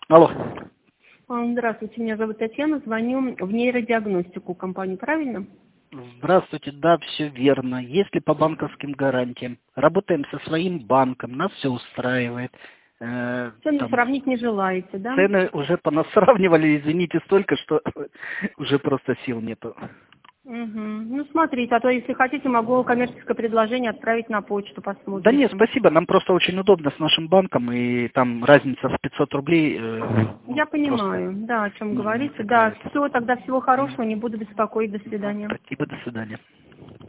Алло. Здравствуйте, меня зовут Татьяна, звоню в нейродиагностику компании, правильно? Здравствуйте, да, все верно. Если по банковским гарантиям, работаем со своим банком, нас все устраивает. Цены сравнить не желаете, да? Цены уже понасравнивали, извините, столько, что уже просто сил нету. Угу. Ну, смотрите, а то, если хотите, могу коммерческое предложение отправить на почту, посмотрите. Да нет, спасибо, нам просто очень удобно с нашим банком, и там разница в 500 рублей. Я понимаю, да, о чем говорите. Да, все, тогда всего хорошего, не буду беспокоить, до свидания. Спасибо, до свидания.